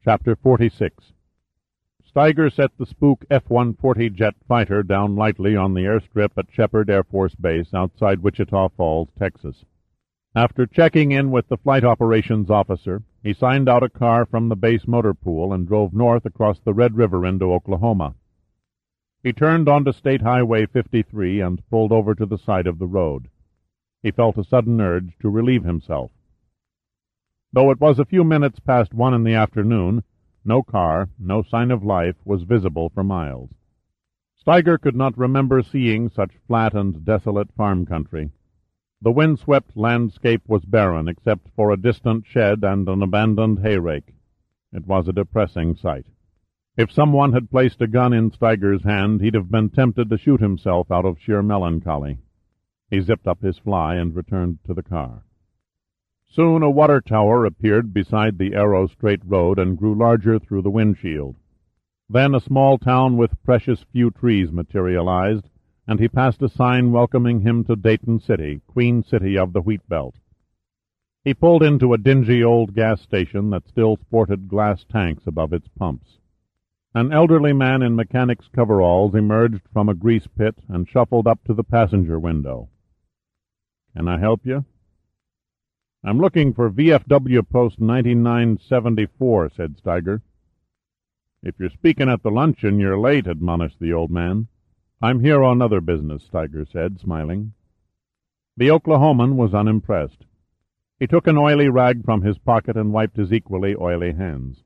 Chapter 46. Steiger set the Spook F-140 jet fighter down lightly on the airstrip at Shepherd Air Force Base outside Wichita Falls, Texas. After checking in with the flight operations officer, he signed out a car from the base motor pool and drove north across the Red River into Oklahoma. He turned onto State Highway 53 and pulled over to the side of the road. He felt a sudden urge to relieve himself. Though it was a few minutes past 1 in the afternoon, no car, no sign of life, was visible for miles. Steiger could not remember seeing such flat and desolate farm country. The wind-swept landscape was barren except for a distant shed and an abandoned hay-rake. It was a depressing sight. If someone had placed a gun in Steiger's hand, he'd have been tempted to shoot himself out of sheer melancholy. He zipped up his fly and returned to the car. Soon a water tower appeared beside the Arrow Straight Road and grew larger through the windshield. Then a small town with precious few trees materialized, and he passed a sign welcoming him to Dayton City, Queen City of the Wheat Belt. He pulled into a dingy old gas station that still sported glass tanks above its pumps. An elderly man in mechanic's coveralls emerged from a grease pit and shuffled up to the passenger window. "Can I help you?" "I'm looking for VFW Post 9974, said Steiger. "If you're speaking at the luncheon, you're late," admonished the old man. "I'm here on other business," Steiger said, smiling. The Oklahoman was unimpressed. He took an oily rag from his pocket and wiped his equally oily hands.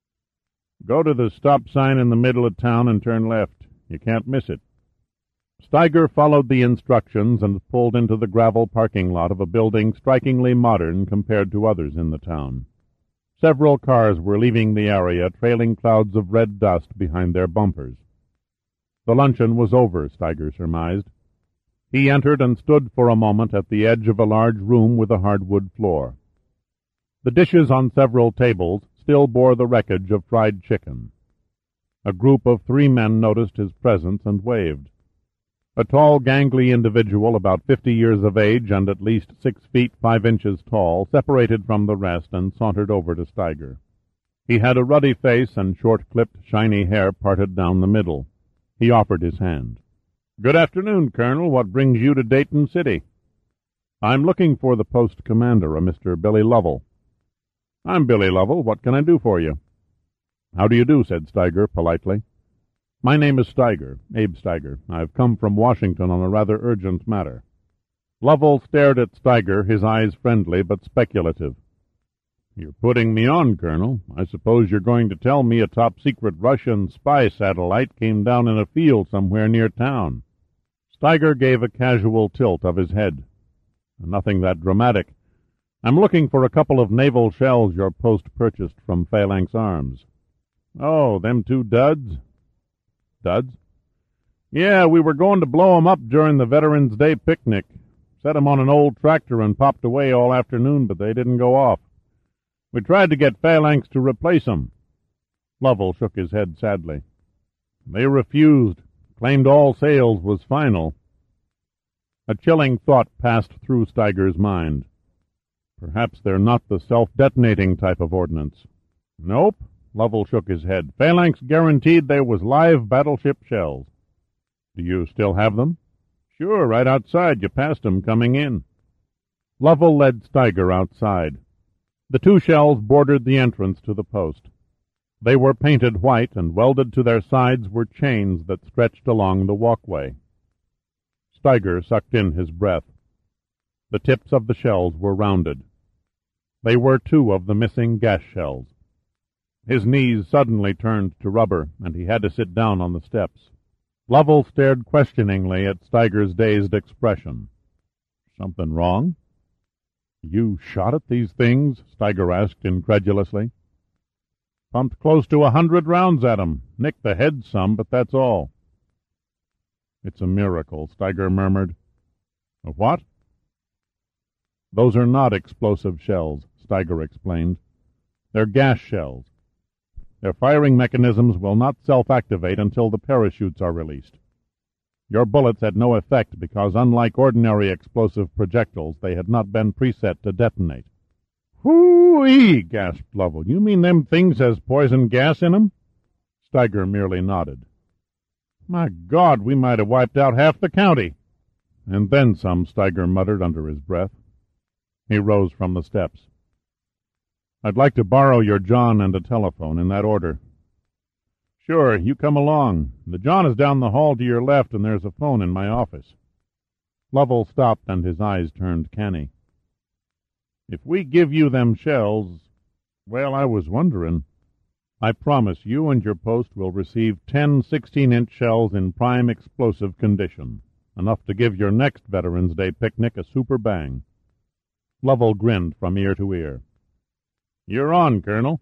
"Go to the stop sign in the middle of town and turn left. You can't miss it." Steiger followed the instructions and pulled into the gravel parking lot of a building strikingly modern compared to others in the town. Several cars were leaving the area, trailing clouds of red dust behind their bumpers. The luncheon was over, Steiger surmised. He entered and stood for a moment at the edge of a large room with a hardwood floor. The dishes on several tables still bore the wreckage of fried chicken. A group of 3 men noticed his presence and waved. A tall, gangly individual about 50 years of age and at least 6 feet 5 inches tall separated from the rest and sauntered over to Steiger. He had a ruddy face and short-clipped, shiny hair parted down the middle. He offered his hand. "Good afternoon, Colonel. What brings you to Dayton City?" "I'm looking for the post commander, a Mr. Billy Lovell." "I'm Billy Lovell. What can I do for you?" "How do you do?" said Steiger politely. "My name is Steiger, Abe Steiger. I've come from Washington on a rather urgent matter." Lovell stared at Steiger, his eyes friendly but speculative. "You're putting me on, Colonel. I suppose you're going to tell me a top-secret Russian spy satellite came down in a field somewhere near town." Steiger gave a casual tilt of his head. "Nothing that dramatic. I'm looking for a couple of naval shells your post purchased from Phalanx Arms." "Oh, them 2 duds?" "Duds?" "Yeah, we were going to blow 'em up during the Veterans Day picnic. Set 'em on an old tractor and popped away all afternoon, but they didn't go off. We tried to get Phalanx to replace 'em." Lovell shook his head sadly. "They refused, claimed all sales was final." A chilling thought passed through Steiger's mind. Perhaps they're not the self-detonating type of ordnance. "Nope." Lovell shook his head. "Phalanx guaranteed there was live battleship shells." "Do you still have them?" "Sure, right outside. You passed 'em coming in." Lovell led Steiger outside. The 2 shells bordered the entrance to the post. They were painted white, and welded to their sides were chains that stretched along the walkway. Steiger sucked in his breath. The tips of the shells were rounded. They were 2 of the missing gas shells. His knees suddenly turned to rubber, and he had to sit down on the steps. Lovell stared questioningly at Steiger's dazed expression. "Something wrong?" "You shot at these things?" Steiger asked incredulously. "Pumped close to 100 rounds at 'em. Nicked the head some, but that's all." "It's a miracle," Steiger murmured. "A what?" "Those are not explosive shells," Steiger explained. "They're gas shells. Their firing mechanisms will not self-activate until the parachutes are released. Your bullets had no effect because, unlike ordinary explosive projectiles, they had not been preset to detonate." "Hoo-ee!" gasped Lovell. "You mean them things has poison gas in 'em?" Steiger merely nodded. "My God, we might have wiped out half the county." "And then some," Steiger muttered under his breath. He rose from the steps. "I'd like to borrow your John and a telephone, in that order." "Sure, you come along. The John is down the hall to your left, and there's a phone in my office." Lovell stopped, and his eyes turned canny. "If we give you them shells, well, I was wondering. I promise you and your post will receive 10 16-inch shells in prime explosive condition, enough to give your next Veterans Day picnic a super bang." Lovell grinned from ear to ear. "You're on, Colonel."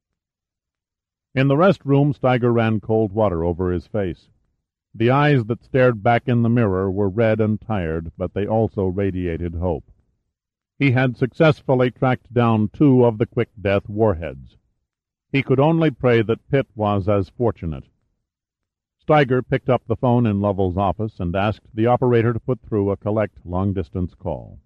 In the rest room, Steiger ran cold water over his face. The eyes that stared back in the mirror were red and tired, but they also radiated hope. He had successfully tracked down 2 of the quick death warheads. He could only pray that Pitt was as fortunate. Steiger picked up the phone in Lovell's office and asked the operator to put through a collect long-distance call.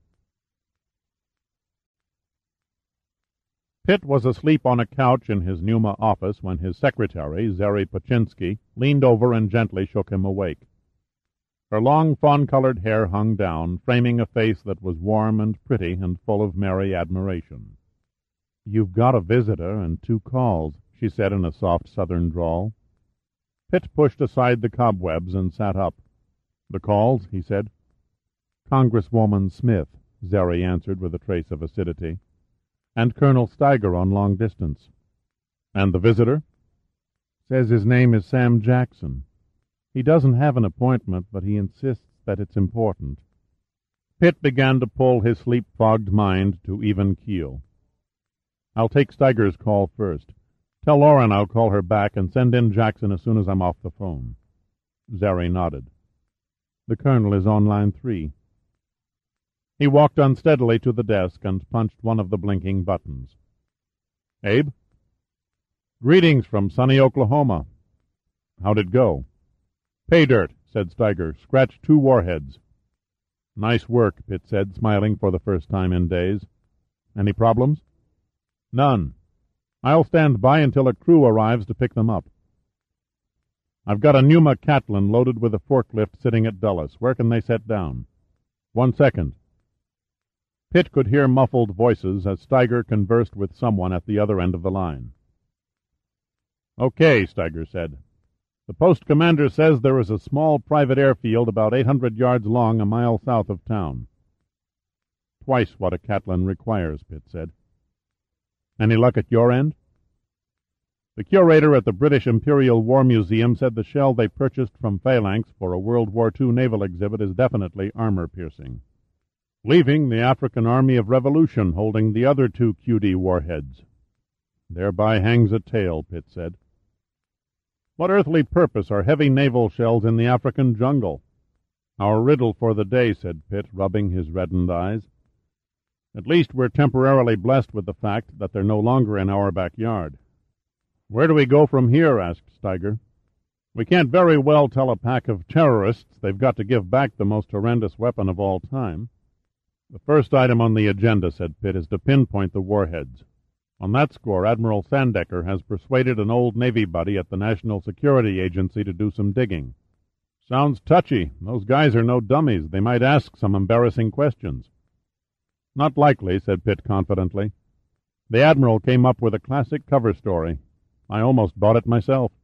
Pitt was asleep on a couch in his Pneuma office when his secretary, Zeri Paczynski, leaned over and gently shook him awake. Her long fawn-colored hair hung down, framing a face that was warm and pretty and full of merry admiration. "You've got a visitor and 2 calls," she said in a soft southern drawl. Pitt pushed aside the cobwebs and sat up. "The calls?" he said. "Congresswoman Smith," Zeri answered with a trace of acidity, "and Colonel Steiger on long distance." "And the visitor?" "Says his name is Sam Jackson. He doesn't have an appointment, but he insists that it's important." Pitt began to pull his sleep-fogged mind to even keel. "I'll take Steiger's call first. Tell Lauren I'll call her back and send in Jackson as soon as I'm off the phone." Zeri nodded. "The Colonel is on line 3. He walked unsteadily to the desk and punched one of the blinking buttons. "Abe?" "Greetings from sunny Oklahoma." "How'd it go?" "Pay dirt," said Steiger. "Scratched 2 warheads." "Nice work," Pitt said, smiling for the first time in days. "Any problems?" "None. I'll stand by until a crew arrives to pick them up." "I've got a Pneuma Catlin loaded with a forklift sitting at Dulles. Where can they set down?" "1 second." Pitt could hear muffled voices as Steiger conversed with someone at the other end of the line. "Okay," Steiger said. "The post commander says there is a small private airfield about 800 yards long a mile south of town." "Twice what a Catlin requires," Pitt said. "Any luck at your end?" "The curator at the British Imperial War Museum said the shell they purchased from Phalanx for a World War II naval exhibit is definitely armor-piercing. Leaving the African Army of Revolution holding the other 2 QD warheads. Thereby hangs a tale," Pitt said. "What earthly purpose are heavy naval shells in the African jungle?" "Our riddle for the day," said Pitt, rubbing his reddened eyes. "At least we're temporarily blessed with the fact that they're no longer in our backyard." "Where do we go from here?" asked Steiger. "We can't very well tell a pack of terrorists they've got to give back the most horrendous weapon of all time." "The first item on the agenda," said Pitt, "is to pinpoint the warheads. On that score, Admiral Sandecker has persuaded an old Navy buddy at the National Security Agency to do some digging." "Sounds touchy. Those guys are no dummies. They might ask some embarrassing questions." "Not likely," said Pitt confidently. "The Admiral came up with a classic cover story. I almost bought it myself."